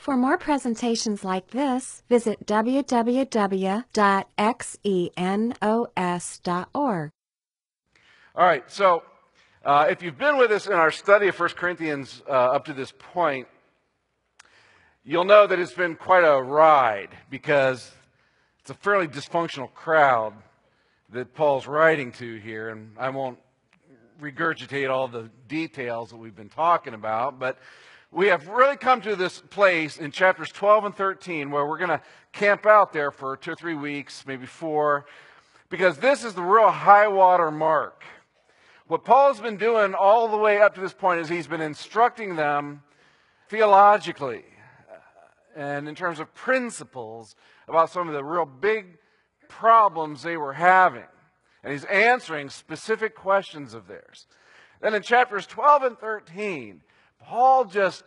For more presentations like this, visit www.xenos.org. All right, so if you've been with us in our study of 1 Corinthians up to this point, you'll know that it's been quite a ride because it's a fairly dysfunctional crowd that Paul's writing to here, and I won't regurgitate all the details that we've been talking about, but we have really come to this place in chapters 12 and 13 where we're going to camp out there for 2 or 3 weeks, maybe 4, because this is the real high water mark. What Paul's been doing all the way up to this point is he's been instructing them theologically and in terms of principles about some of the real big problems they were having. And he's answering specific questions of theirs. Then in chapters 12 and 13, Paul just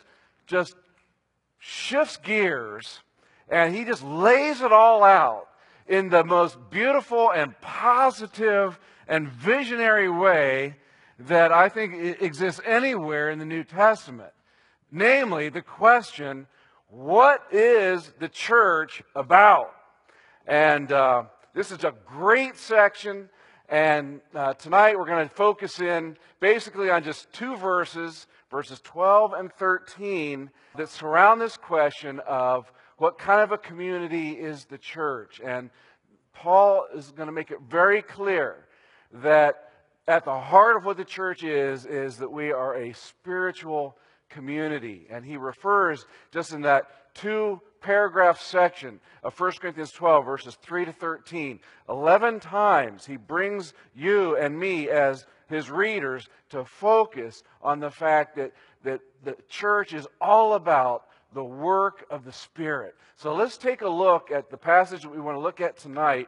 shifts gears and he just lays it all out in the most beautiful and positive and visionary way that I think exists anywhere in the New Testament. Namely, the question, what is the church about? And this is a great section. And tonight we're going to focus in basically on just 2 verses, verses 12 and 13, that surround this question of what kind of a community is the church. And Paul is going to make it very clear that at the heart of what the church is that we are a spiritual community. And he refers just in that 2-paragraph section of 1 Corinthians 12, verses 3 to 13. 11 times he brings you and me as his readers to focus on the fact that the church is all about the work of the Spirit. So let's take a look at the passage that we want to look at tonight.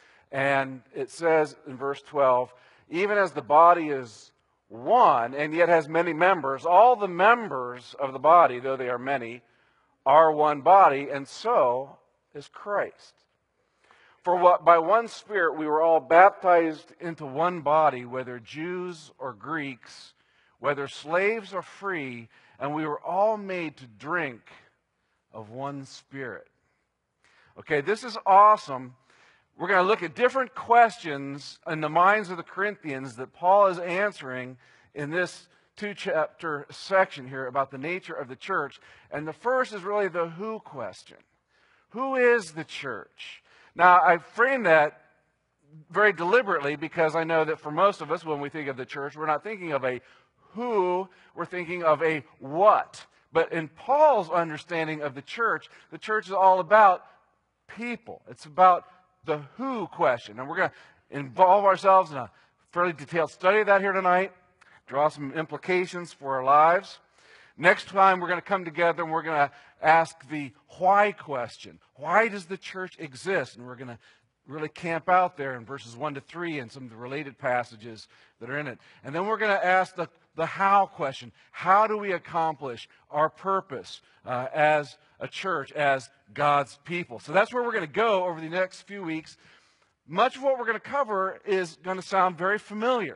And it says in verse 12, even as the body is one and yet has many members, all the members of the body, though they are many, are one body, and so is Christ. For what by one Spirit we were all baptized into one body, whether Jews or Greeks, whether slaves or free, and we were all made to drink of one Spirit. Okay, this is awesome. We're going to look at different questions in the minds of the Corinthians that Paul is answering in this 2-chapter section here about the nature of the church. And the first is really the who question. Who is the church? Now, I frame that very deliberately because I know that for most of us, when we think of the church, we're not thinking of a who, we're thinking of a what. But in Paul's understanding of the church is all about people. It's about the who question. And we're going to involve ourselves in a fairly detailed study of that here tonight, draw some implications for our lives. Next time we're going to come together and we're going to ask the why question. Why does the church exist? And we're going to really camp out there in verses 1 to 3 and some of the related passages that are in it. And then we're going to ask the how question. How do we accomplish our purpose as a church, as God's people? So that's where we're going to go over the next few weeks. Much of what we're going to cover is going to sound very familiar,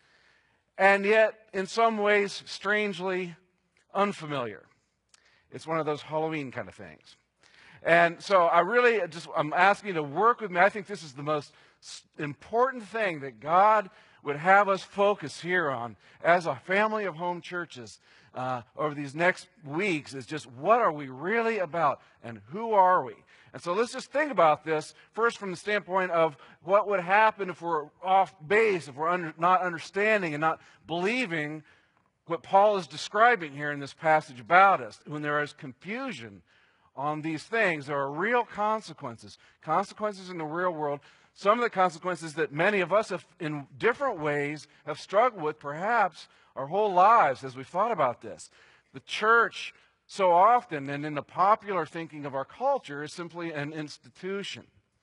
and yet in some ways strangely unfamiliar. It's one of those Halloween kind of things. And so I'm asking you to work with me. I think this is the most important thing that God would have us focus here on as a family of home churches over these next weeks is just what are we really about and who are we? And so let's just think about this first from the standpoint of what would happen if we're off base, if we're not understanding and not believing what Paul is describing here in this passage about us. When there is confusion on these things, there are real consequences. Consequences in the real world. Some of the consequences that many of us have, in different ways, have struggled with perhaps our whole lives as we've thought about this. The church, so often, and in the popular thinking of our culture, is simply an institution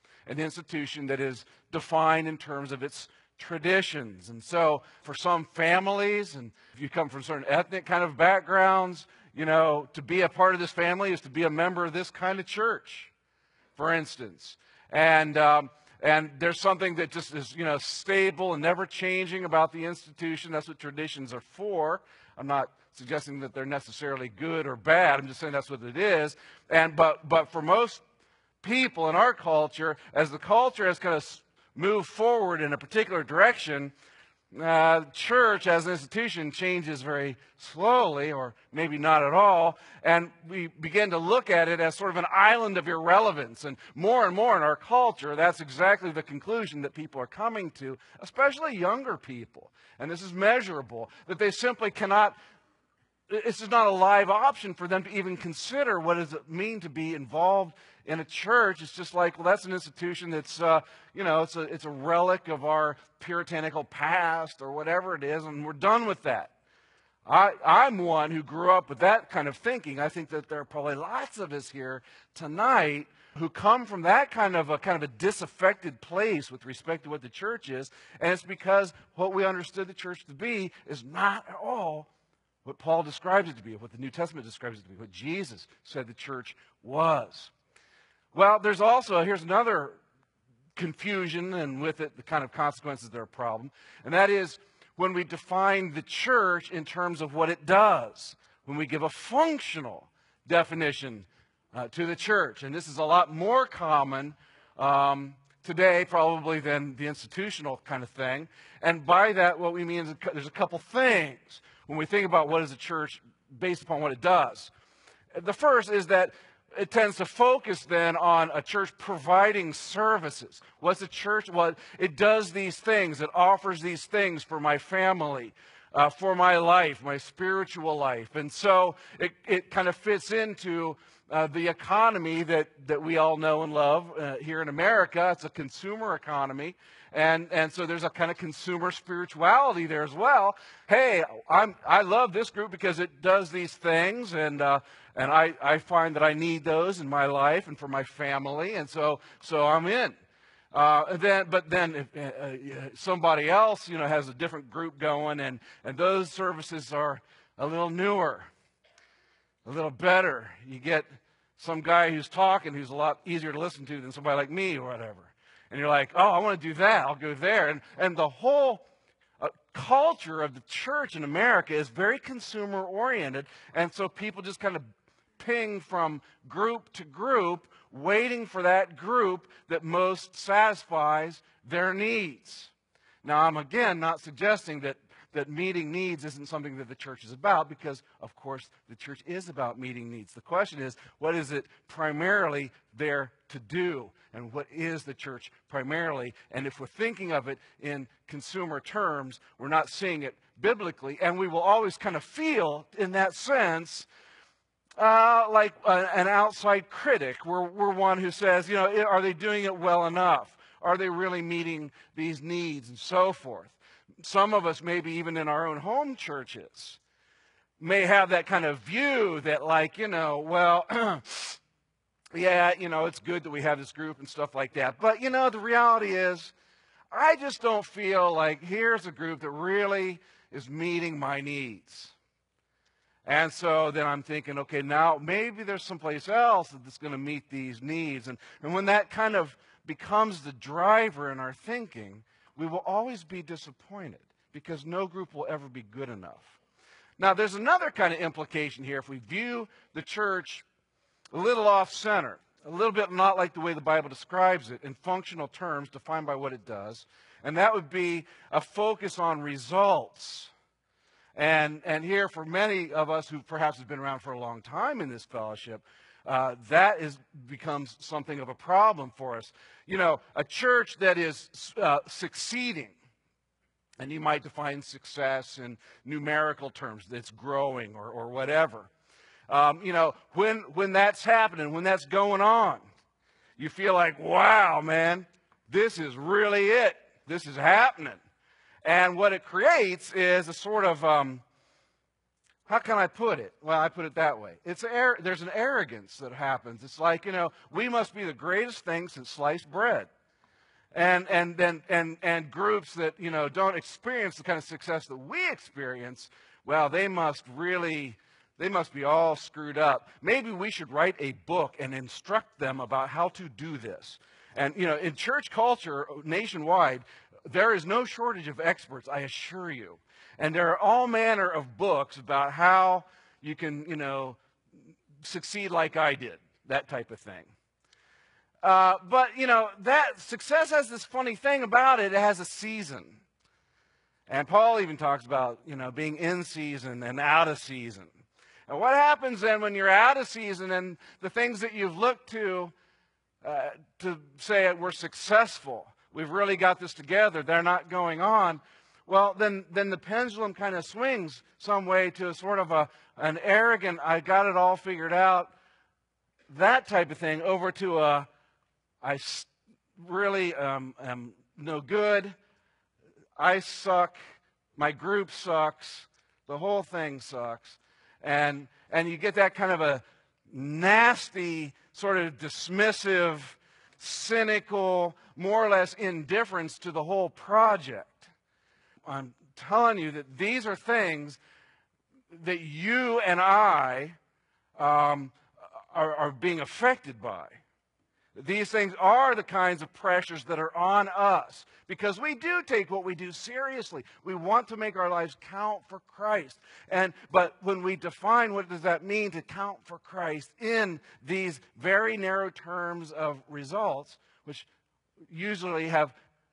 that is defined in terms of its traditions. And so for some families, and if you come from certain ethnic kind of backgrounds, to be a part of this family is to be a member of this kind of church, for instance. And there's something that just is, stable and never changing about the institution. That's what traditions are for. I'm not suggesting that they're necessarily good or bad. I'm just saying that's what it is. But for most people in our culture, as the culture has kind of moved forward in a particular direction, church as an institution changes very slowly, or maybe not at all, and we begin to look at it as sort of an island of irrelevance. And more in our culture, that's exactly the conclusion that people are coming to, especially younger people. And this is measurable, that they simply cannot, it's just not a live option for them to even consider what does it mean to be involved in a church. It's just like, well, that's an institution that's, it's a relic of our puritanical past or whatever it is, and we're done with that. I'm one who grew up with that kind of thinking. I think that there are probably lots of us here tonight who come from that kind of a disaffected place with respect to what the church is, and it's because what we understood the church to be is not at all what Paul describes it to be, what the New Testament describes it to be, what Jesus said the church was. Well, there's also, here's another confusion, and with it the kind of consequences that are a problem, and that is when we define the church in terms of what it does, when we give a functional definition to the church. And this is a lot more common today probably than the institutional kind of thing. And by that, what we mean is there's a couple things when we think about what is a church based upon what it does. The first is that it tends to focus then on a church providing services. What's a church? Well, it does these things. It offers these things for my family, for my life, my spiritual life. And so it kind of fits into the economy that we all know and love here in America. It's a consumer economy. And so there's a kind of consumer spirituality there as well. Hey, I love this group because it does these things, and I find that I need those in my life and for my family, and so I'm in. But then if somebody else, has a different group going, and those services are a little newer, a little better. You get some guy who's talking who's a lot easier to listen to than somebody like me or whatever. And you're like, oh, I want to do that. I'll go there. And the whole culture of the church in America is very consumer-oriented. And so people just kind of ping from group to group, waiting for that group that most satisfies their needs. Now, I'm again not suggesting that meeting needs isn't something that the church is about, because, of course, the church is about meeting needs. The question is, what is it primarily there to do? And what is the church primarily? And if we're thinking of it in consumer terms, we're not seeing it biblically. And we will always kind of feel, in that sense, like an outside critic. We're one who says, are they doing it well enough? Are they really meeting these needs, and so forth? Some of us, maybe even in our own home churches, may have that kind of view that, yeah, it's good that we have this group and stuff like that. But, the reality is, I just don't feel like here's a group that really is meeting my needs. And so then I'm thinking, okay, now maybe there's someplace else that's going to meet these needs. And when that kind of becomes the driver in our thinking, we will always be disappointed, because no group will ever be good enough. Now, there's another kind of implication here if we view the church a little off-center, a little bit not like the way the Bible describes it in functional terms defined by what it does, and that would be a focus on results. And here, for many of us who perhaps have been around for a long time in this fellowship, that becomes something of a problem for us. A church that is succeeding, and you might define success in numerical terms, that's growing or whatever. When that's happening, when that's going on, you feel like, wow, man, this is really it. This is happening. And what it creates is a sort of, how can I put it? Well, I put it that way. There's an arrogance that happens. It's like, we must be the greatest thing since sliced bread. And groups that, don't experience the kind of success that we experience, well, they must be all screwed up. Maybe we should write a book and instruct them about how to do this. And, in church culture nationwide, there is no shortage of experts, I assure you. And there are all manner of books about how you can, succeed like I did, that type of thing. But, that success has this funny thing about it. It has a season. And Paul even talks about, being in season and out of season. And what happens then when you're out of season and the things that you've looked to say we're successful, we've really got this together, they're not going on, well, then the pendulum kind of swings some way to a sort of an arrogant, I got it all figured out, that type of thing, over to I really am no good, I suck, my group sucks, the whole thing sucks. And you get that kind of a nasty, sort of dismissive, cynical, more or less indifference to the whole project. I'm telling you that these are things that you and I are being affected by. These things are the kinds of pressures that are on us because we do take what we do seriously. We want to make our lives count for Christ. But when we define what does that mean to count for Christ in these very narrow terms of results, which usually have,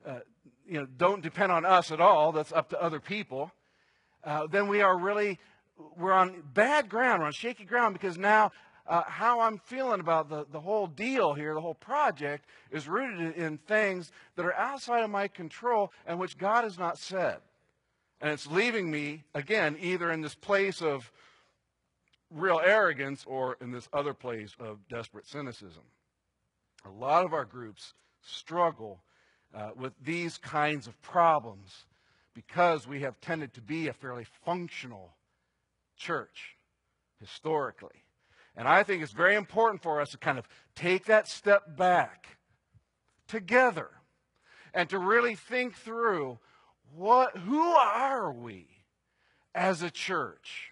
don't depend on us at all, that's up to other people, then we're on bad ground, we're on shaky ground because now how I'm feeling about the whole deal here, the whole project, is rooted in things that are outside of my control and which God has not said. And it's leaving me, again, either in this place of real arrogance or in this other place of desperate cynicism. A lot of our groups struggle with these kinds of problems because we have tended to be a fairly functional church historically. And I think it's very important for us to kind of take that step back together and to really think through who are we as a church?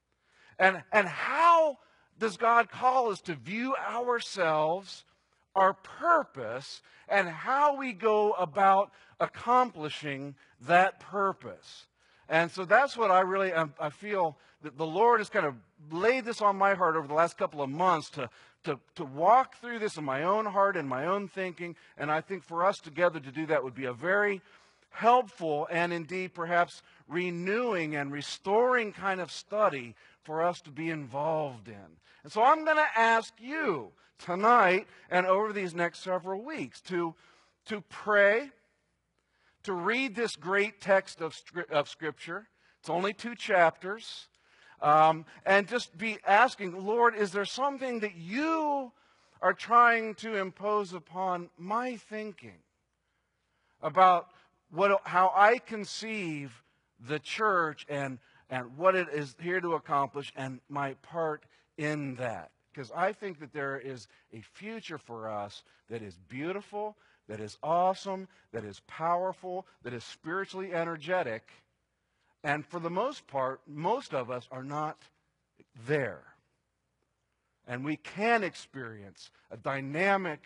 And how does God call us to view ourselves, our purpose, and how we go about accomplishing that purpose? And so that's what I feel that the Lord has kind of laid this on my heart over the last couple of months to walk through this in my own heart and my own thinking. And I think for us together to do that would be a very helpful and indeed perhaps renewing and restoring kind of study for us to be involved in. And so I'm going to ask you tonight and over these next several weeks to pray, to read this great text of Scripture. It's only 2 chapters. And just be asking, Lord, is there something that you are trying to impose upon my thinking about how I conceive the church and what it is here to accomplish and my part in that? Because I think that there is a future for us that is beautiful, that is awesome, that is powerful, that is spiritually energetic. And for the most part, most of us are not there. And we can experience a dynamic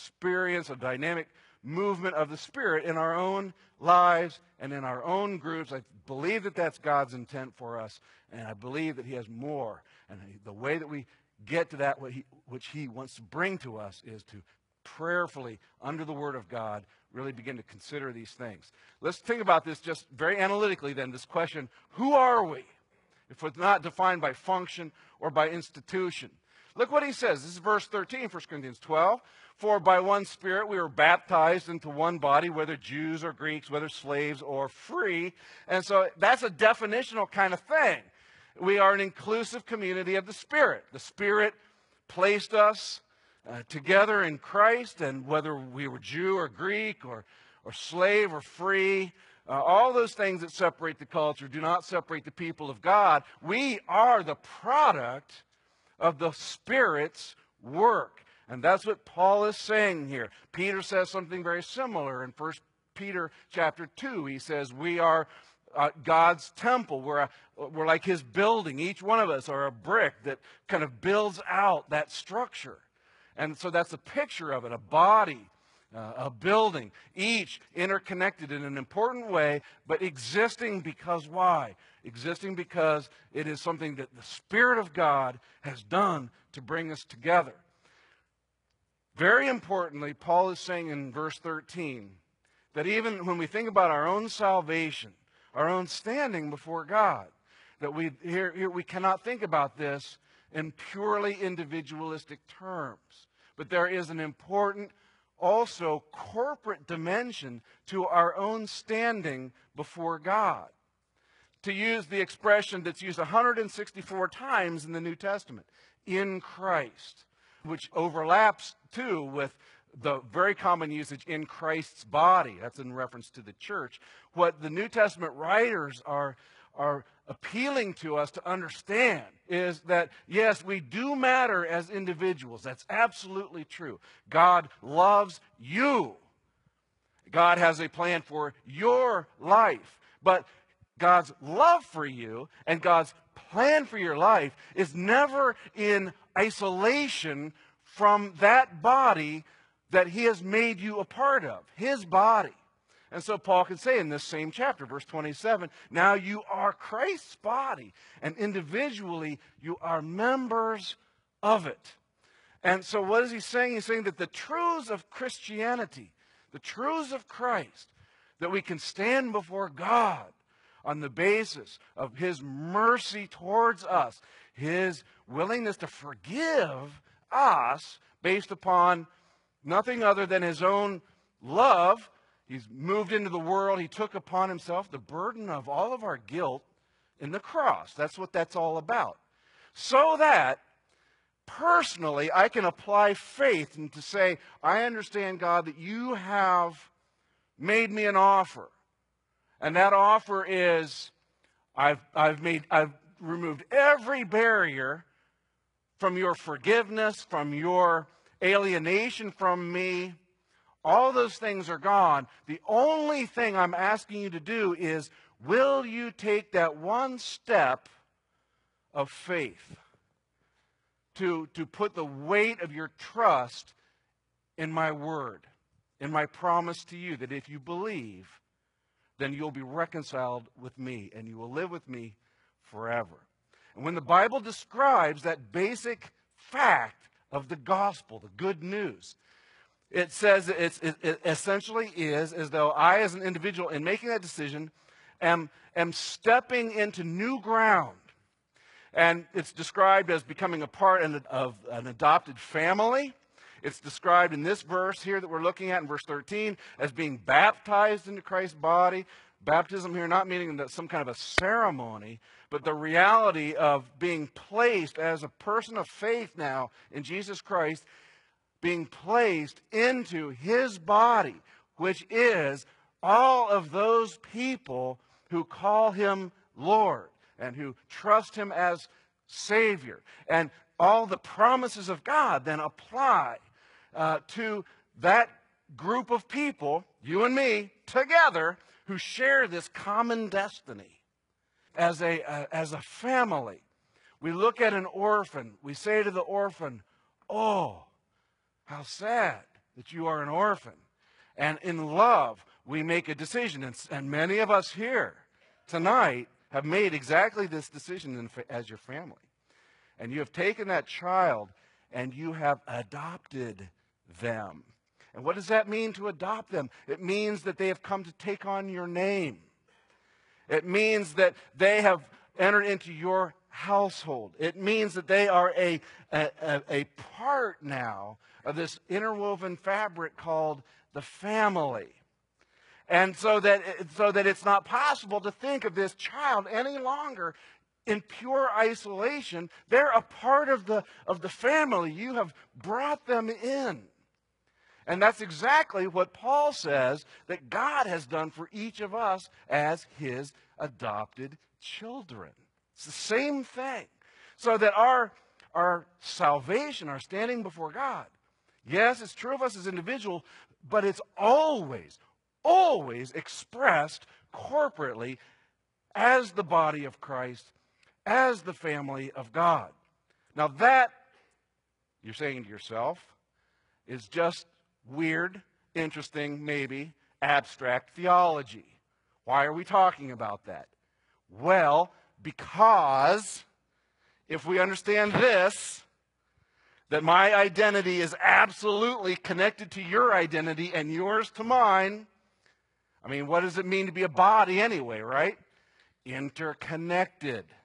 movement of the Spirit in our own lives and in our own groups. I believe that that's God's intent for us, and I believe that He has more. And the way that we get to that, which He wants to bring to us, is to prayerfully, under the Word of God, really begin to consider these things. Let's think about this just very analytically then, this question, who are we? If it's not defined by function or by institution. Look what he says. This is verse 13, 1 Corinthians 12. For by one Spirit we were baptized into one body, whether Jews or Greeks, whether slaves or free. And so that's a definitional kind of thing. We are an inclusive community of the Spirit. The Spirit placed us together in Christ, and whether we were Jew or Greek or slave or free, all those things that separate the culture do not separate the people of God. We are the product of the Spirit's work. And that's what Paul is saying here. Peter says something very similar in 1 Peter chapter 2. He says we are God's temple. We're like His building. Each one of us are a brick that kind of builds out that structure. And so that's a picture of it, a body a building, each interconnected in an important way, but existing because why? Existing because it is something that the Spirit of God has done to bring us together. Very importantly, Paul is saying in verse 13 that even when we think about our own salvation, our own standing before God, that we cannot think about this in purely individualistic terms. But there is an important, also corporate dimension to our own standing before God. To use the expression that's used 164 times in the New Testament, in Christ, which overlaps too with the very common usage in Christ's body. That's in reference to the church. What the New Testament writers are appealing to us to understand is that, yes, we do matter as individuals. That's absolutely true. God loves you. God has a plan for your life. But God's love for you and God's plan for your life is never in isolation from that body that He has made you a part of, His body. And so Paul can say in this same chapter, verse 27, now you are Christ's body, and individually you are members of it. And so what is he saying? He's saying that the truths of Christianity, the truths of Christ, that we can stand before God on the basis of His mercy towards us, His willingness to forgive us based upon nothing other than His own love. He's moved into the world. He took upon Himself the burden of all of our guilt in the cross. That's what that's all about. So that personally I can apply faith and to say, I understand, God, that you have made me an offer. And that offer is, I've removed every barrier from your forgiveness, from your alienation from me. All those things are gone. The only thing I'm asking you to do is, will you take that one step of faith to put the weight of your trust in my word, in my promise to you, that if you believe, then you'll be reconciled with me and you will live with me forever. And when the Bible describes that basic fact of the gospel, the good news, it says it essentially is as though I, as an individual, in making that decision, am stepping into new ground. And it's described as becoming a part of an adopted family. It's described in this verse here that we're looking at in verse 13 as being baptized into Christ's body. Baptism here not meaning that some kind of a ceremony, but the reality of being placed as a person of faith now in Jesus Christ, being placed into His body, which is all of those people who call Him Lord and who trust Him as Savior. And all the promises of God then apply to that group of people, you and me, together, who share this common destiny. As a family, we look at an orphan. We say to the orphan, oh, how sad that you are an orphan. And in love, we make a decision. And many of us here tonight have made exactly this decision as your family. And you have taken that child and you have adopted them. And what does that mean, to adopt them? It means that they have come to take on your name. It means that they have entered into your household. It means that they are a part now of this interwoven fabric called the family. And so that it's not possible to think of this child any longer in pure isolation. They're a part of the family. You have brought them in. And that's exactly what Paul says that God has done for each of us as His adopted children. It's the same thing. So that our salvation, our standing before God, yes, it's true of us as individuals, but it's always expressed corporately as the body of Christ, as the family of God. Now that, you're saying to yourself, is just weird interesting, maybe, abstract theology. Why are we talking about that? Well, because if we understand this, that my identity is absolutely connected to your identity and yours to mine. I mean, what does it mean to be a body anyway, right? Interconnected,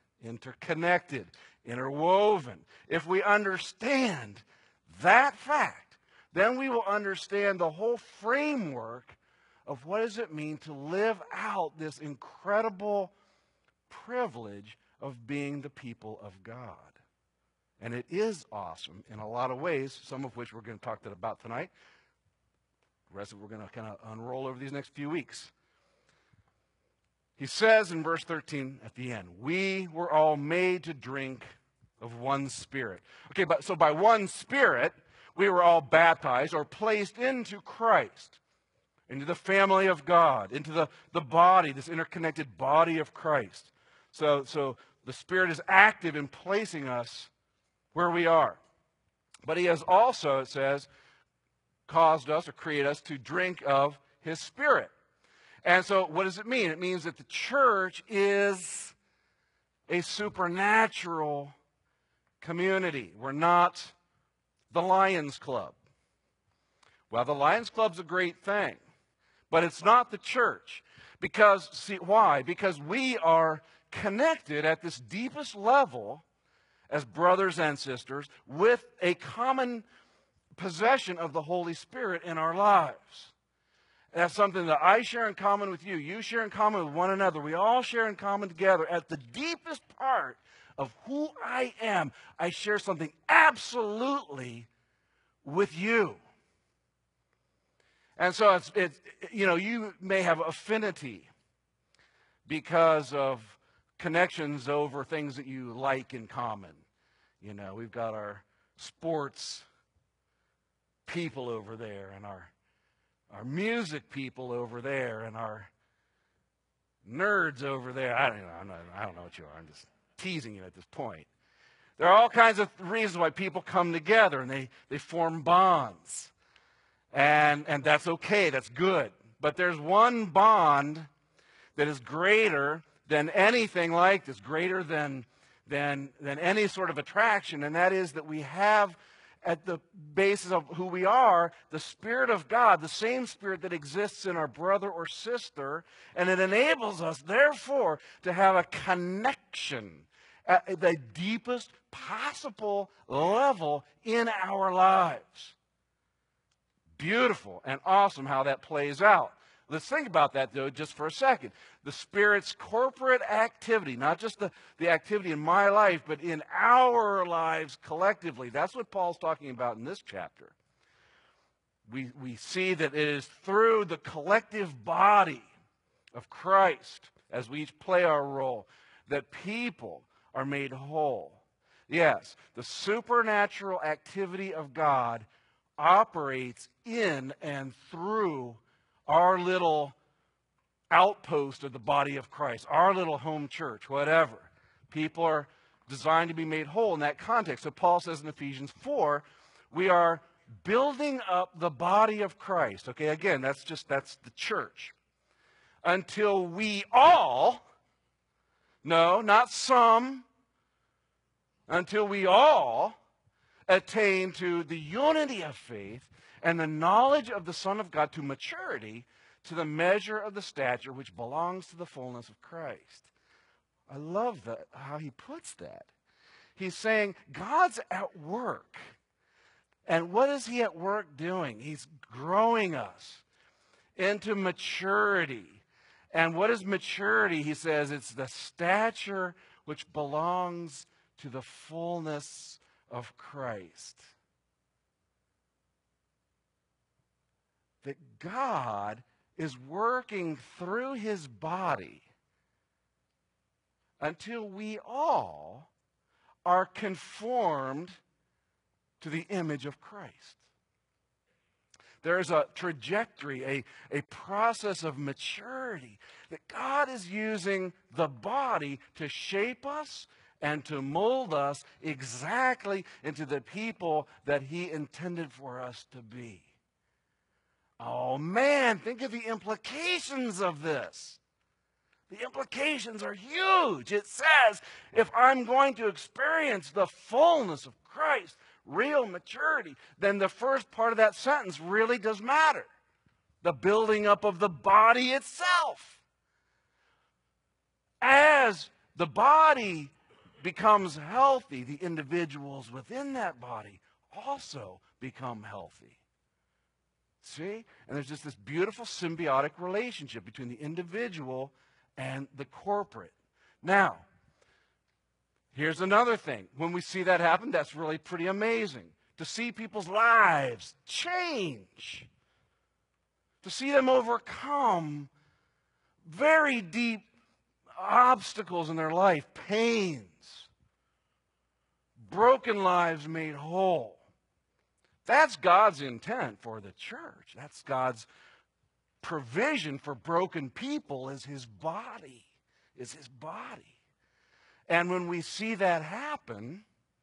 interwoven. If we understand that fact, then we will understand the whole framework of what does it mean to live out this incredible privilege of being the people of God. And it is awesome in a lot of ways, some of which we're going to talk about tonight. The rest of it we're going to kind of unroll over these next few weeks. He says in verse 13 at the end, we were all made to drink of one Spirit. Okay, so by one Spirit, we were all baptized or placed into Christ, into the family of God, into the body, this interconnected body of Christ. So the Spirit is active in placing us where we are. But he has also, it says, caused us or created us to drink of his Spirit. And so what does it mean? It means that the church is a supernatural community. We're not the Lions Club. Well, the Lions Club's a great thing, but it's not the church. Because, see, why? Because we are connected at this deepest level as brothers and sisters with a common possession of the Holy Spirit in our lives. And that's something that I share in common with you. You share in common with one another. We all share in common together. At the deepest part of who I am, I share something absolutely with you. And so you may have affinity because of connections over things that you like in common. You know, we've got our sports people over there, and our music people over there, and our nerds over there. I don't know what you are. I'm just teasing you at this point. There are all kinds of reasons why people come together, and they form bonds. And that's okay. That's good. But there's one bond that is greater than anything like this, greater than any sort of attraction, and that is that we have at the basis of who we are, the Spirit of God, the same Spirit that exists in our brother or sister, and it enables us, therefore, to have a connection at the deepest possible level in our lives. Beautiful and awesome how that plays out. Let's think about that, though, just for a second. The Spirit's corporate activity, not just the activity in my life, but in our lives collectively. That's what Paul's talking about in this chapter. We see that it is through the collective body of Christ, as we each play our role, that people are made whole. Yes, the supernatural activity of God operates in and through our little outpost of the body of Christ, our little home church, whatever. People are designed to be made whole in that context. So Paul says in Ephesians 4, we are building up the body of Christ. Okay, again, that's the church. Until we all, no, not some, until we all attain to the unity of faith and the knowledge of the Son of God, to maturity, to the measure of the stature which belongs to the fullness of Christ. I love that, how he puts that. He's saying God's at work. And what is he at work doing? He's growing us into maturity. And what is maturity? He says it's the stature which belongs to the fullness of Christ. That God is working through his body until we all are conformed to the image of Christ. There's a trajectory, a process of maturity that God is using the body to shape us and to mold us exactly into the people that he intended for us to be. Oh man, think of the implications of this. The implications are huge. It says, if I'm going to experience the fullness of Christ, real maturity, then the first part of that sentence really does matter. The building up of the body itself. As the body becomes healthy, the individuals within that body also become healthy. See? And there's just this beautiful symbiotic relationship between the individual and the corporate. Now, here's another thing. When we see that happen, that's really pretty amazing. To see people's lives change. To see them overcome very deep obstacles in their life, pains, broken lives made whole. That's God's intent for the church. That's God's provision for broken people is his body. And when we see that happen,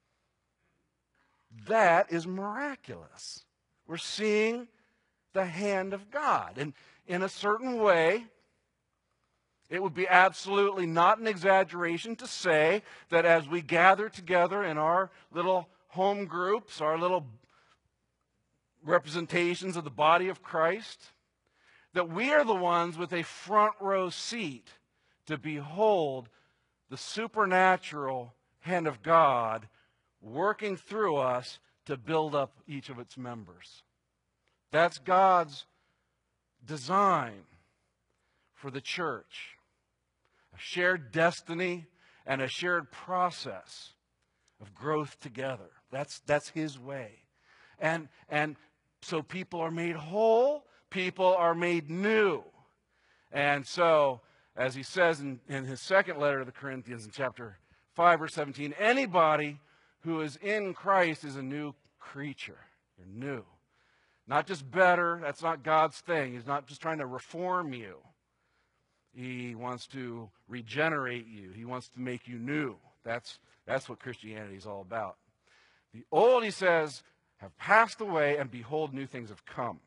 that is miraculous. We're seeing the hand of God. And in a certain way, it would be absolutely not an exaggeration to say that as we gather together in our little home groups, our little representations of the body of Christ, that we are the ones with a front row seat to behold the supernatural hand of God working through us to build up each of its members. That's God's design for the church. A shared destiny and a shared process of growth together. That's his way. And so people are made whole, people are made new. And so, as he says in his second letter to the Corinthians in chapter 5, verse 17, anybody who is in Christ is a new creature. You're new. Not just better, that's not God's thing. He's not just trying to reform you. He wants to regenerate you. He wants to make you new. That's what Christianity is all about. The old, he says, have passed away, and behold, new things have come.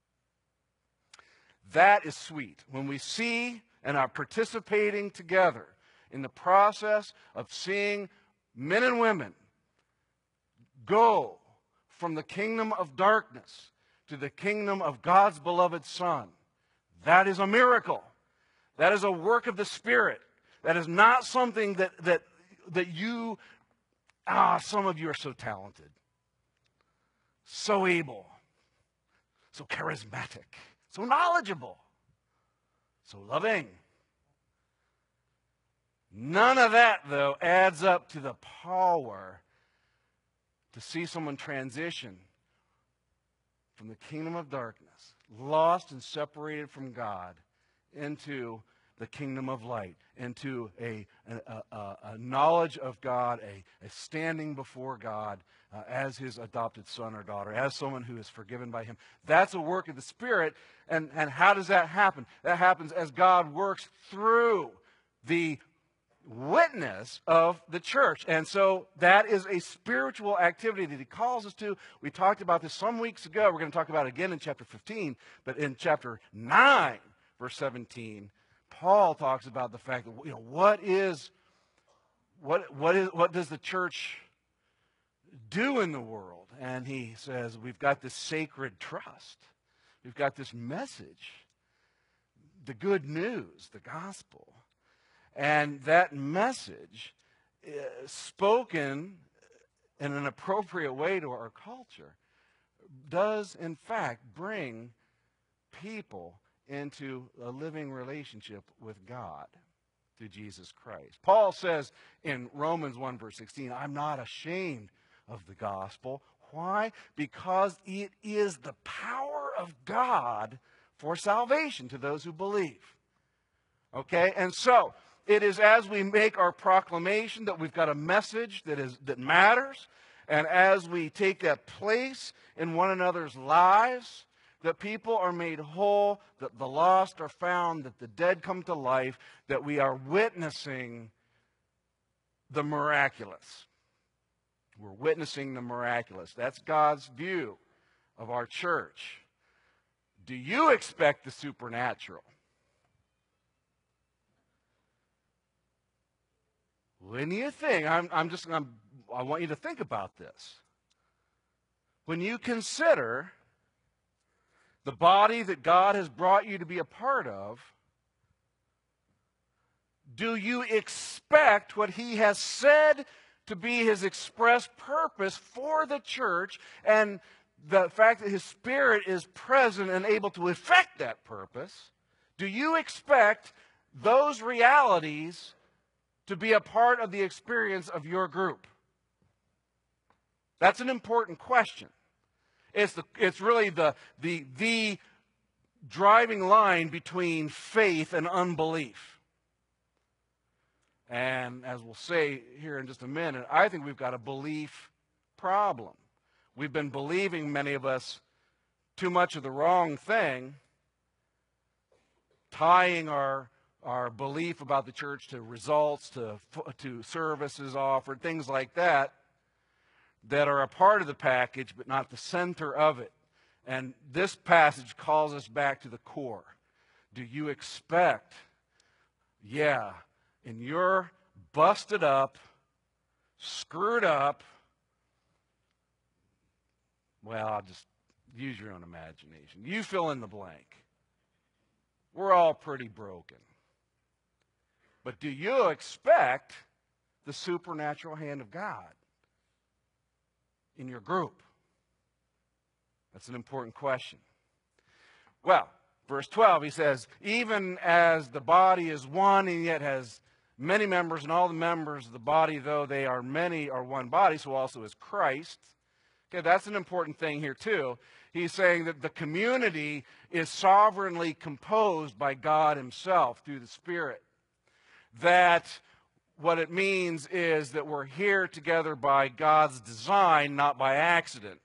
That is sweet. When we see and are participating together in the process of seeing men and women go from the kingdom of darkness to the kingdom of God's beloved Son, that is a miracle. That is a work of the Spirit. That is not something that you, some of you are so talented, so able, so charismatic, so knowledgeable, so loving. None of that, though, adds up to the power to see someone transition from the kingdom of darkness, lost and separated from God, into the kingdom of light, into a knowledge of God, a standing before God as his adopted son or daughter, as someone who is forgiven by him. That's a work of the Spirit. And how does that happen? That happens as God works through the witness of the church. And so that is a spiritual activity that he calls us to. We talked about this some weeks ago. We're going to talk about it again in chapter 15. But in chapter 9, verse 17, Paul talks about the fact that, what does the church do in the world? And he says, we've got this sacred trust. We've got this message, the good news, the gospel. And that message, spoken in an appropriate way to our culture, does in fact bring people into a living relationship with God through Jesus Christ. Paul says in Romans 1 verse 16, I'm not ashamed of the gospel. Why? Because it is the power of God for salvation to those who believe. Okay? And so, it is as we make our proclamation that we've got a message that matters, and as we take that place in one another's lives, that people are made whole, that the lost are found, that the dead come to life, that we are witnessing the miraculous. We're witnessing the miraculous. That's God's view of our church. Do you expect the supernatural? When you think, I want you to think about this. When you consider the body that God has brought you to be a part of, do you expect what He has said to be His express purpose for the church, and the fact that His Spirit is present and able to effect that purpose? Do you expect those realities to be a part of the experience of your group? That's an important question. It's really the driving line between faith and unbelief. And as we'll say here in just a minute, I think we've got a belief problem. We've been believing, many of us, too much of the wrong thing, tying our belief about the church to results, to services offered, things like that are a part of the package but not the center of it. And this passage calls us back to the core. Do you expect, in your busted up, screwed up, well, I'll just use your own imagination. You fill in the blank. We're all pretty broken. But do you expect the supernatural hand of God in your group? That's an important question. Well, verse 12, he says, even as the body is one and yet has many members, and all the members of the body, though they are many, are one body, so also is Christ. Okay, that's an important thing here too. He's saying that the community is sovereignly composed by God Himself through the Spirit. That what it means is that we're here together by God's design, not by accident.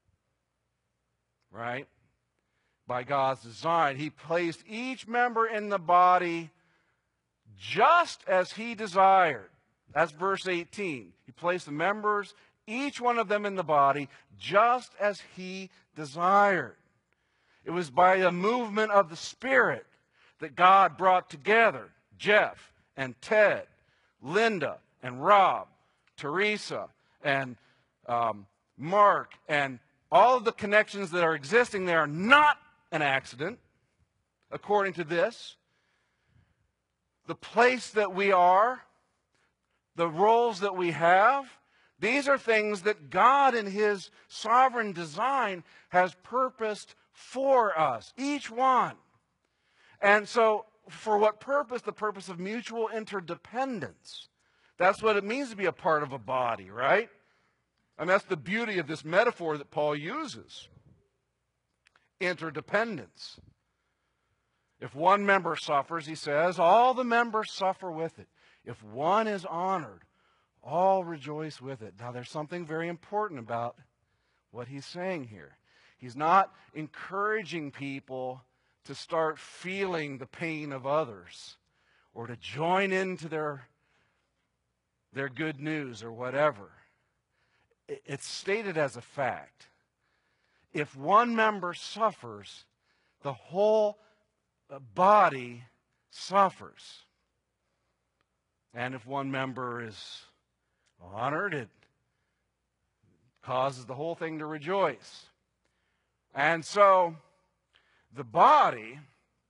Right? By God's design. He placed each member in the body just as He desired. That's verse 18. He placed the members, each one of them in the body, just as He desired. It was by the movement of the Spirit that God brought together Jeff and Ted, Linda and Rob, Teresa and Mark, and all of the connections that are existing there are not an accident, according to this. The place that we are, the roles that we have, these are things that God in His sovereign design has purposed for us, each one. And so, for what purpose? The purpose of mutual interdependence. That's what it means to be a part of a body, right? And that's the beauty of this metaphor that Paul uses. Interdependence. If one member suffers, he says, all the members suffer with it. If one is honored, all rejoice with it. Now, there's something very important about what he's saying here. He's not encouraging people to start feeling the pain of others or to join into their good news or whatever. It's stated as a fact. If one member suffers, the whole body suffers. And if one member is honored, it causes the whole thing to rejoice. And so, the body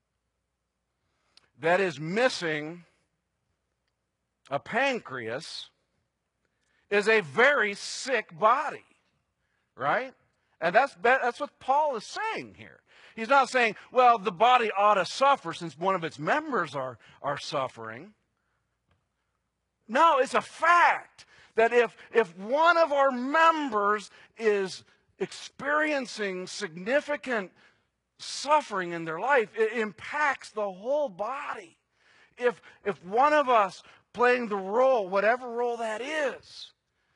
that is missing a pancreas is a very sick body, right? And that's what Paul is saying here. He's not saying, well, the body ought to suffer since one of its members are suffering. No, it's a fact that if one of our members is experiencing significant suffering in their life, it impacts the whole body. If one of us playing the role, whatever role that is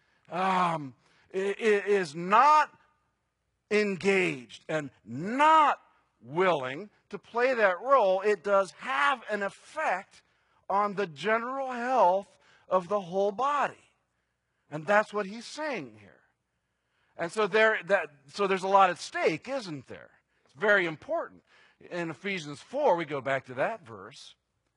not engaged and not willing to play that role, it does have an effect on the general health of the whole body. And that's what he's saying here. And so there's a lot at stake, isn't there? It's very important. In Ephesians 4, we go back to that verse.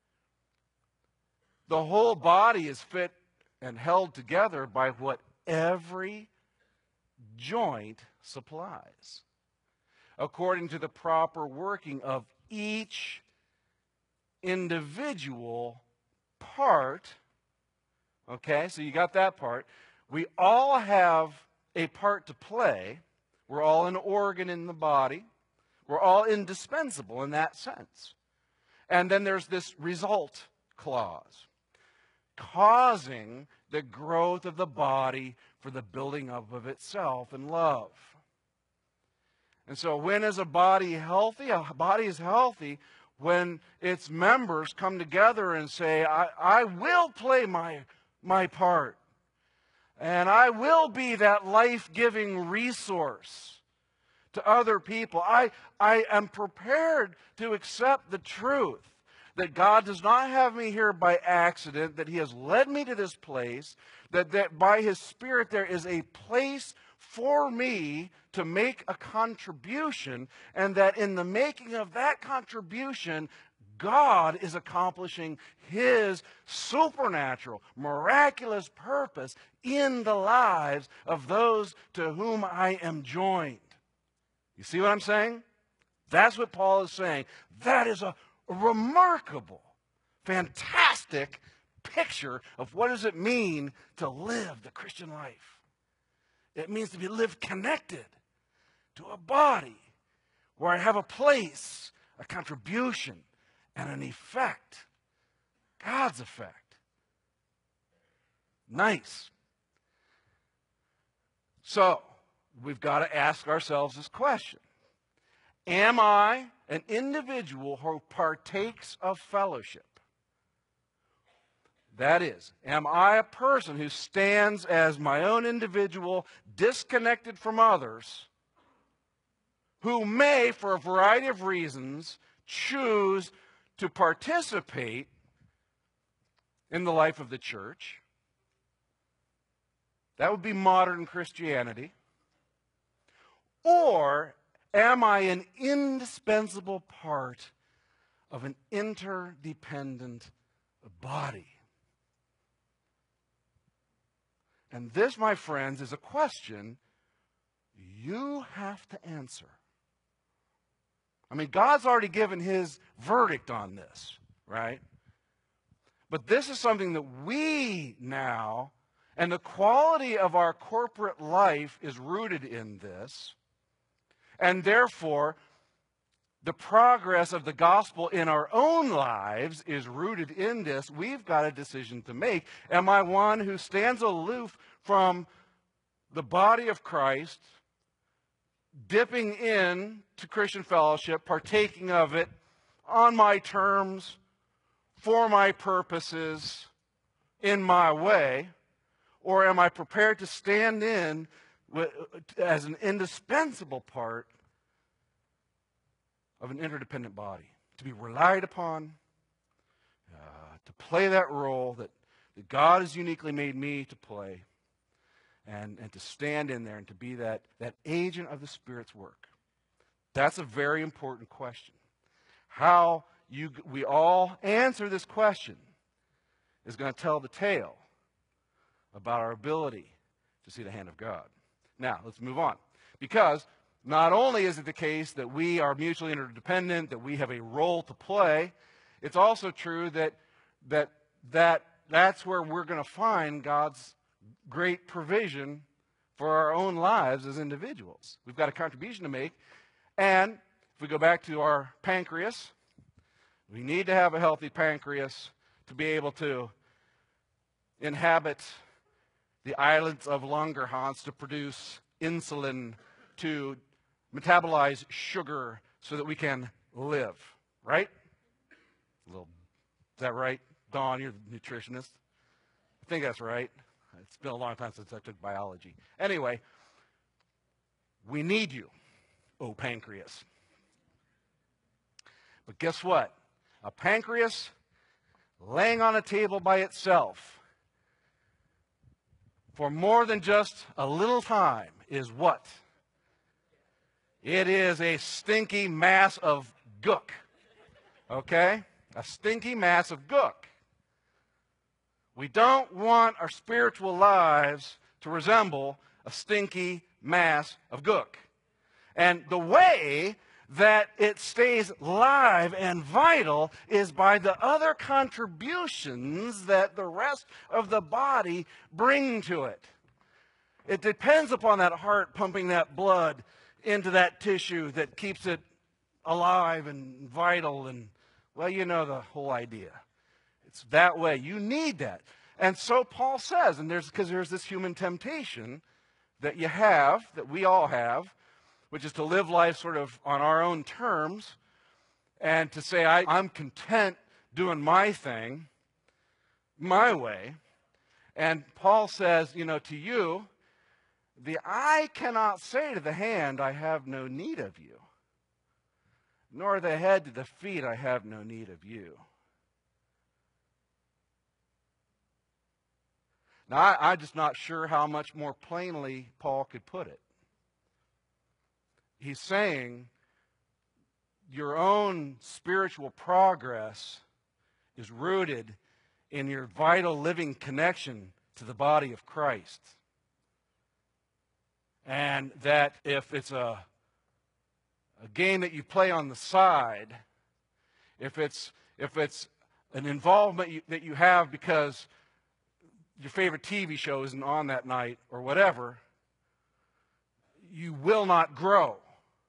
The whole body is fit and held together by what every joint supplies, according to the proper working of each individual part. Okay, so you got that part. We all have a part to play. We're all an organ in the body. We're all indispensable in that sense. And then there's this result clause, causing the growth of the body for the building up of itself in love. And so when is a body healthy? A body is healthy when its members come together and say, I will play my part. And I will be that life-giving resource to other people. I am prepared to accept the truth that God does not have me here by accident, that He has led me to this place, that by His Spirit there is a place for me to make a contribution, and that in the making of that contribution, God is accomplishing His supernatural, miraculous purpose in the lives of those to whom I am joined. You see what I'm saying? That's what Paul is saying. That is a remarkable, fantastic picture of what does it mean to live the Christian life. It means to be lived connected to a body where I have a place, a contribution, and an effect. God's effect. Nice. So, we've got to ask ourselves this question. Am I an individual who partakes of fellowship? That is, am I a person who stands as my own individual, disconnected from others, who may, for a variety of reasons, choose to participate in the life of the church? That would be modern Christianity. Or am I an indispensable part of an interdependent body? And this, my friends, is a question you have to answer. I mean, God's already given His verdict on this, right? But this is something that we now, and the quality of our corporate life is rooted in this, and therefore, the progress of the gospel in our own lives is rooted in this. We've got a decision to make. Am I one who stands aloof from the body of Christ, dipping in to Christian fellowship, partaking of it on my terms, for my purposes, in my way? Or am I prepared to stand in as an indispensable part of an interdependent body, to be relied upon, to play that role that God has uniquely made me to play, and to stand in there and to be that agent of the Spirit's work? That's a very important question. How we all answer this question is going to tell the tale about our ability to see the hand of God. Now, let's move on. Because not only is it the case that we are mutually interdependent, that we have a role to play, it's also true that's where we're going to find God's great provision for our own lives as individuals. We've got a contribution to make. And if we go back to our pancreas, we need to have a healthy pancreas to be able to inhabit the islands of Langerhans, to produce insulin, to metabolize sugar so that we can live. Right? Is that right? Dawn, you're the nutritionist. I think that's right. It's been a long time since I took biology. Anyway, we need you, oh pancreas. But guess what? A pancreas laying on a table by itself for more than just a little time is what? It is a stinky mass of gook. Okay? A stinky mass of gook. We don't want our spiritual lives to resemble a stinky mass of gook. And the way that it stays live and vital is by the other contributions that the rest of the body bring to it. It depends upon that heart pumping that blood into that tissue that keeps it alive and vital, and, well, you know the whole idea. It's that way. You need that. And so Paul says, and because there's this human temptation that you have, that we all have, which is to live life sort of on our own terms and to say, I'm content doing my thing, my way. And Paul says, to you, the eye cannot say to the hand, I have no need of you, nor the head to the feet, I have no need of you. Now, I'm just not sure how much more plainly Paul could put it. He's saying your own spiritual progress is rooted in your vital living connection to the body of Christ. And that if it's a game that you play on the side, if it's an involvement that you have because your favorite TV show isn't on that night or whatever, you will not grow.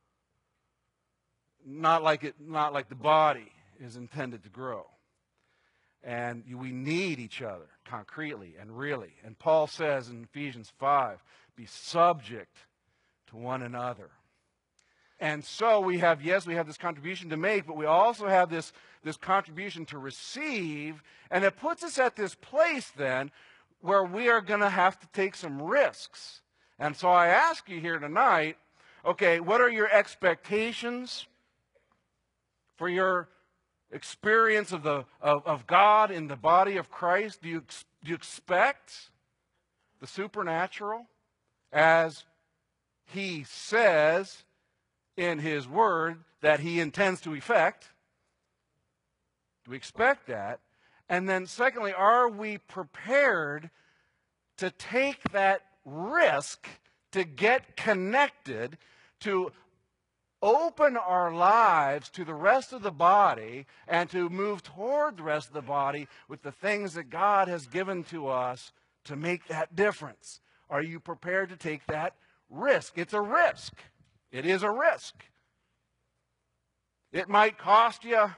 Not like the body is intended to grow. And we need each other concretely and really. And Paul says in Ephesians 5, be subject to one another. And so we have this contribution to make, but we also have this contribution to receive. And it puts us at this place then where we are going to have to take some risks. And so I ask you here tonight, okay, what are your expectations for your experience of God in the body of Christ? Do you expect the supernatural as he says in his word that he intends to effect? Do we expect that? And then secondly, are we prepared to take that risk to get connected, to open our lives to the rest of the body and to move toward the rest of the body with the things that God has given to us to make that difference? Are you prepared to take that risk? It's a risk. It is a risk. It might cost you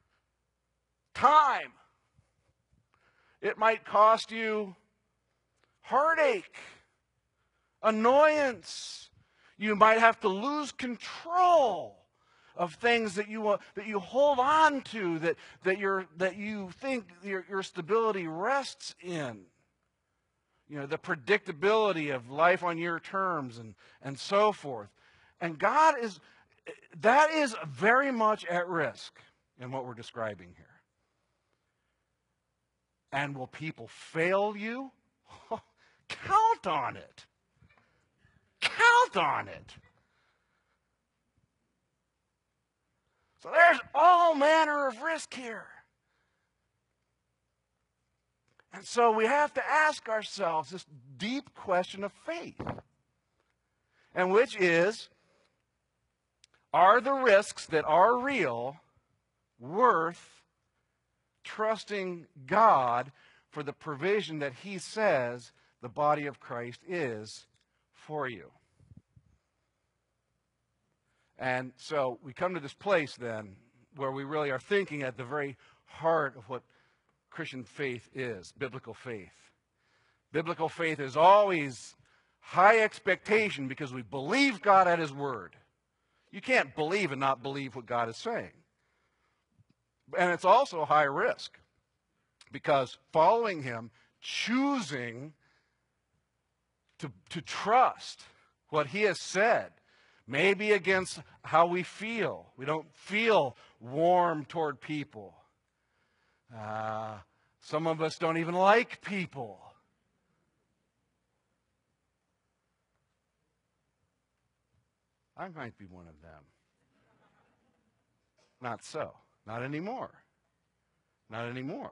time. It might cost you heartache, annoyance. You might have to lose control of things that you hold on to, that you think your stability rests in. The predictability of life on your terms and so forth. And that is very much at risk in what we're describing here. And will people fail you? Count on it. Count on it. So there's all manner of risk here. And so we have to ask ourselves this deep question of faith. And which is, are the risks that are real worth trusting God for the provision that he says the body of Christ is for you? And so we come to this place then where we really are thinking at the very heart of what Christian faith is, biblical faith. Biblical faith is always high expectation because we believe God at his word. You can't believe and not believe what God is saying. And it's also high risk because following him, choosing to trust what he has said, maybe against how we feel. We don't feel warm toward people. Some of us don't even like people. I might be one of them. Not so. Not anymore. Not anymore.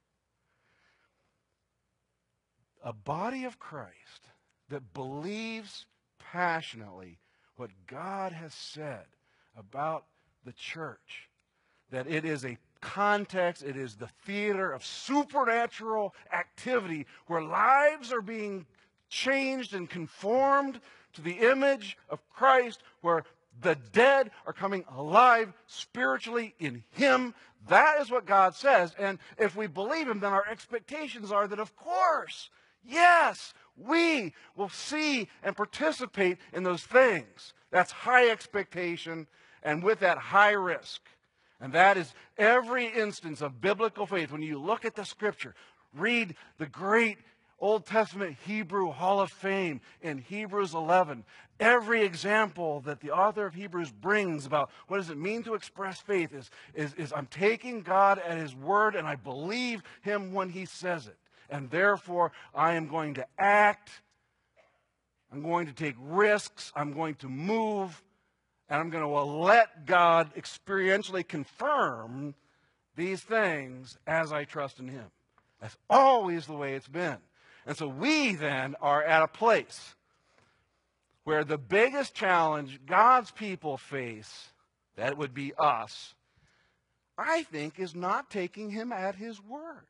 A body of Christ that believes passionately what God has said about the church, that it is a context, it is the theater of supernatural activity where lives are being changed and conformed to the image of Christ, where the dead are coming alive spiritually in Him. That is what God says. And if we believe Him, then our expectations are that, of course, yes, we will see and participate in those things. That's high expectation, and with that, high risk. And that is every instance of biblical faith. When you look at the Scripture, read the great Old Testament Hebrew Hall of Fame in Hebrews 11. Every example that the author of Hebrews brings about what does it mean to express faith is I'm taking God at His word and I believe Him when He says it. And therefore, I am going to act, I'm going to take risks, I'm going to move, and I'm going to let God experientially confirm these things as I trust in Him. That's always the way it's been. And so we then are at a place where the biggest challenge God's people face, that would be us, I think is not taking Him at His word.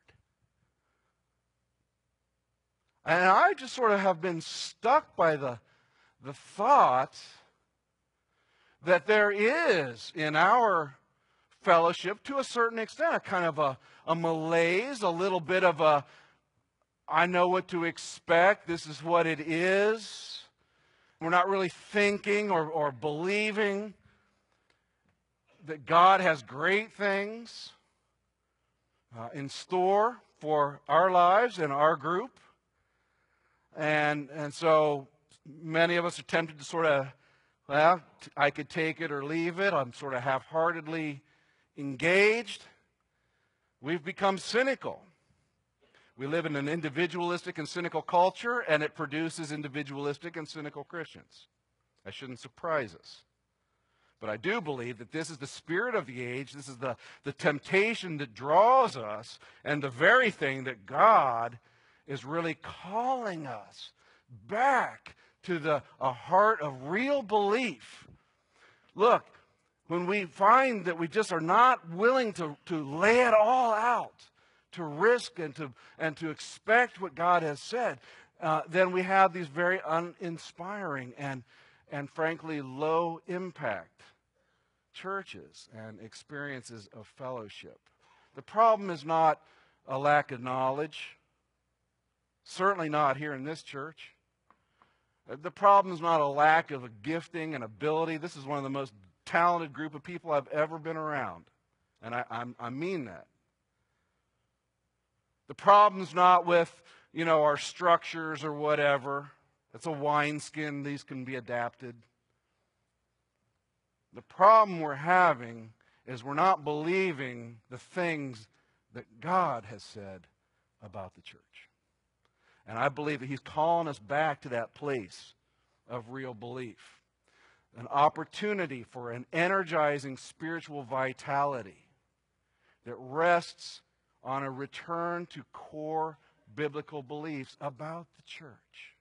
And I just sort of have been stuck by the thought that there is in our fellowship, to a certain extent, a kind of a malaise, a little bit of a, I know what to expect, this is what it is. We're not really thinking or believing that God has great things in store for our lives and our group. And so many of us are tempted to sort of, well, I could take it or leave it. I'm sort of half-heartedly engaged. We've become cynical. We live in an individualistic and cynical culture, and it produces individualistic and cynical Christians. That shouldn't surprise us. But I do believe that this is the spirit of the age. This is the temptation that draws us, and the very thing that God is really calling us back to a heart of real belief. Look, when we find that we just are not willing to lay it all out, to risk and to expect what God has said, then we have these very uninspiring and frankly low impact churches and experiences of fellowship. The problem is not a lack of knowledge. Certainly not here in this church. The problem is not a lack of a gifting and ability. This is one of the most talented group of people I've ever been around. And I mean that. The problem's not with, our structures or whatever. It's a wineskin. These can be adapted. The problem we're having is we're not believing the things that God has said about the church. And I believe that He's calling us back to that place of real belief. An opportunity for an energizing spiritual vitality that rests on a return to core biblical beliefs about the church.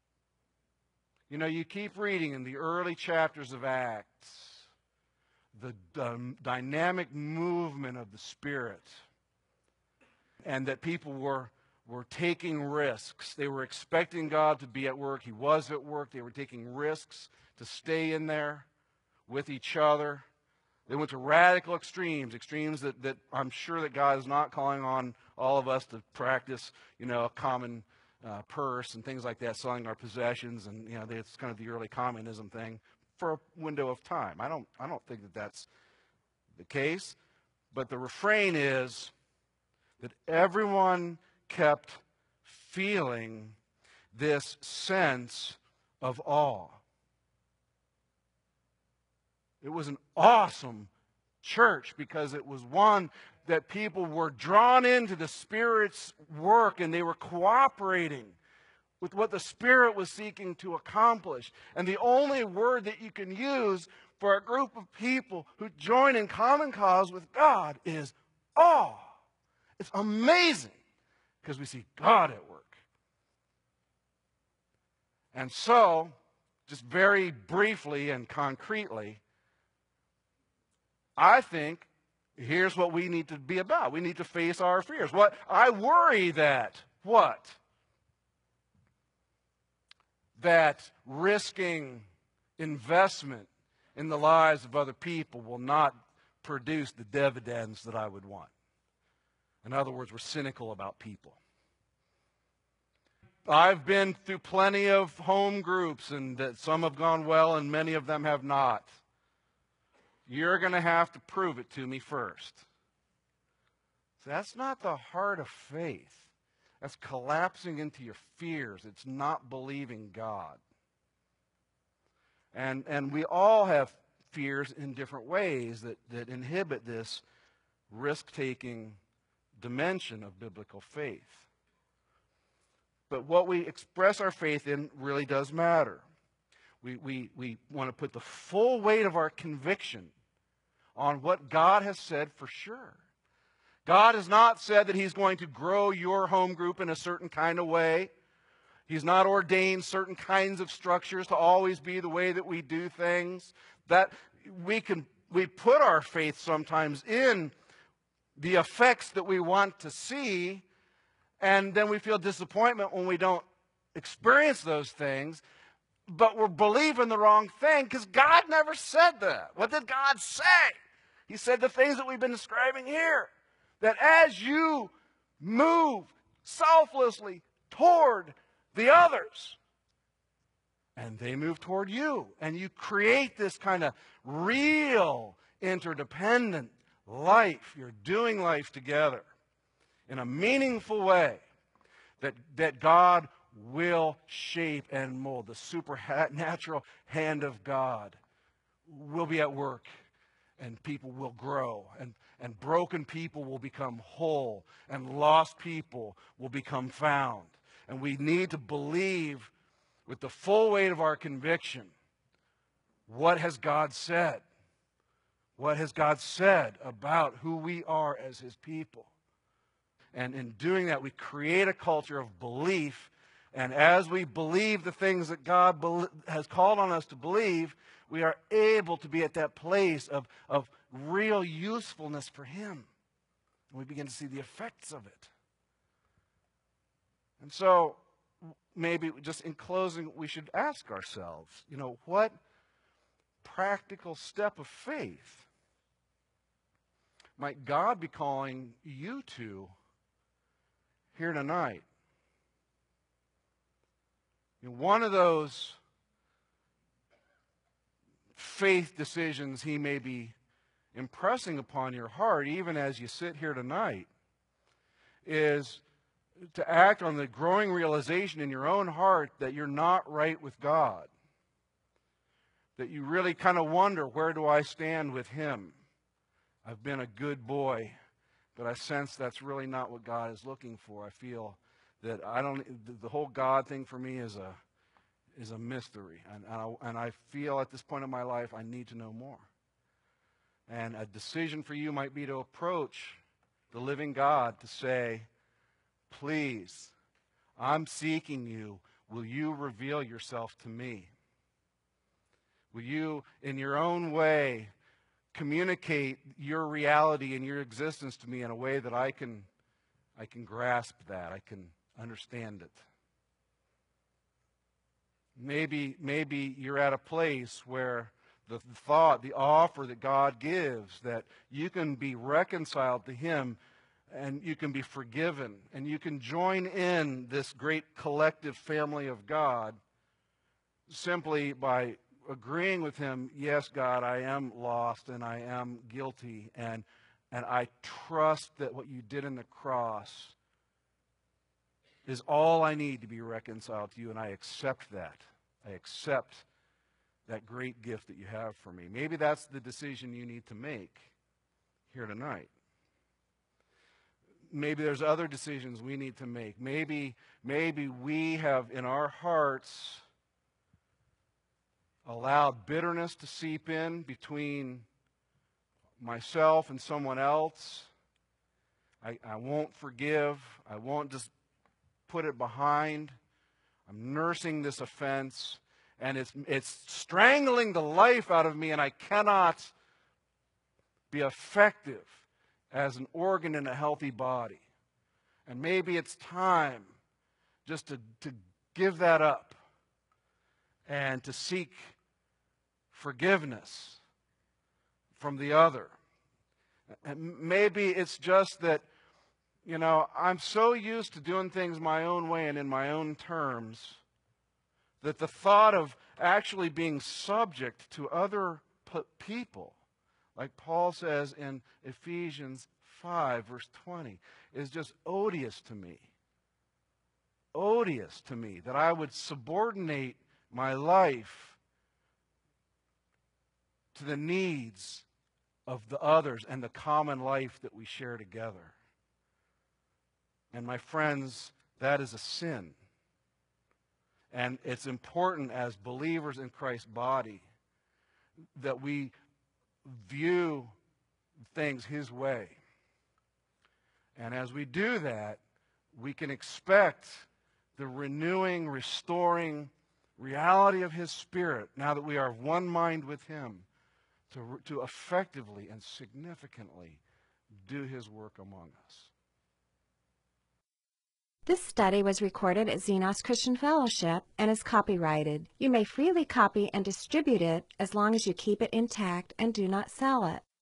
You keep reading in the early chapters of Acts, the dynamic movement of the Spirit, and that people were taking risks. They were expecting God to be at work. He was at work. They were taking risks to stay in there with each other. They went to radical extremes that I'm sure that God is not calling on all of us to practice, a common purse and things like that, selling our possessions, and it's kind of the early communism thing for a window of time. I don't think that that's the case, but the refrain is that everyone kept feeling this sense of awe. It was an awesome church because it was one that people were drawn into the Spirit's work and they were cooperating with what the Spirit was seeking to accomplish. And the only word that you can use for a group of people who join in common cause with God is awe. It's amazing because we see God at work. And so, just very briefly and concretely, I think here's what we need to be about. We need to face our fears. What I worry that what? That risking investment in the lives of other people will not produce the dividends that I would want. In other words, we're cynical about people. I've been through plenty of home groups, and that some have gone well and many of them have not. You're going to have to prove it to me first. So that's not the heart of faith. That's collapsing into your fears. It's not believing God. And we all have fears in different ways that inhibit this risk-taking dimension of biblical faith. But what we express our faith in really does matter. We want to put the full weight of our conviction on what God has said for sure. God has not said that He's going to grow your home group in a certain kind of way. He's not ordained certain kinds of structures to always be the way that we do things. That we put our faith sometimes in the effects that we want to see, and then we feel disappointment when we don't experience those things. But we're believing the wrong thing because God never said that. What did God say? He said the things that we've been describing here. That as you move selflessly toward the others, and they move toward you, and you create this kind of real interdependent life. You're doing life together in a meaningful way that God will shape and mold. The supernatural hand of God will be at work, and people will grow, and broken people will become whole, and lost people will become found. And we need to believe with the full weight of our conviction, what has God said? What has God said about who we are as His people? And in doing that, we create a culture of belief. And as we believe the things that God has called on us to believe, we are able to be at that place of real usefulness for Him. And we begin to see the effects of it. And so, maybe just in closing, we should ask ourselves, what practical step of faith might God be calling you to here tonight? One of those faith decisions He may be impressing upon your heart, even as you sit here tonight, is to act on the growing realization in your own heart that you're not right with God. That you really kind of wonder, where do I stand with Him? I've been a good boy, but I sense that's really not what God is looking for. I feel that the whole God thing for me is a mystery. And I feel at this point in my life I need to know more. And a decision for you might be to approach the living God to say, please, I'm seeking you. Will you reveal yourself to me? Will you, in your own way, communicate your reality and your existence to me in a way that I can grasp that, I can understand it? Maybe you're at a place where the thought, the offer that God gives, that you can be reconciled to Him and you can be forgiven and you can join in this great collective family of God simply by agreeing with Him, yes, God, I am lost and I am guilty, and I trust that what you did in the cross is all I need to be reconciled to you, and I accept that. I accept that great gift that you have for me. Maybe that's the decision you need to make here tonight. maybe there's other decisions we need to make. Maybe we have in our hearts allowed bitterness to seep in between myself and someone else. I won't forgive. I won't just put it behind. I'm nursing this offense, and it's strangling the life out of me, and I cannot be effective as an organ in a healthy body. And maybe it's time just to give that up and to seek forgiveness from the other. And maybe it's just that, I'm so used to doing things my own way and in my own terms that the thought of actually being subject to other people, like Paul says in Ephesians 5, verse 20, is just odious to me. Odious to me that I would subordinate my life to the needs of the others and the common life that we share together. And my friends, that is a sin. And it's important as believers in Christ's body that we view things His way. And as we do that, we can expect the renewing, restoring reality of His Spirit, now that we are of one mind with Him, to effectively and significantly do His work among us. This study was recorded at Xenos Christian Fellowship and is copyrighted. You may freely copy and distribute it as long as you keep it intact and do not sell it.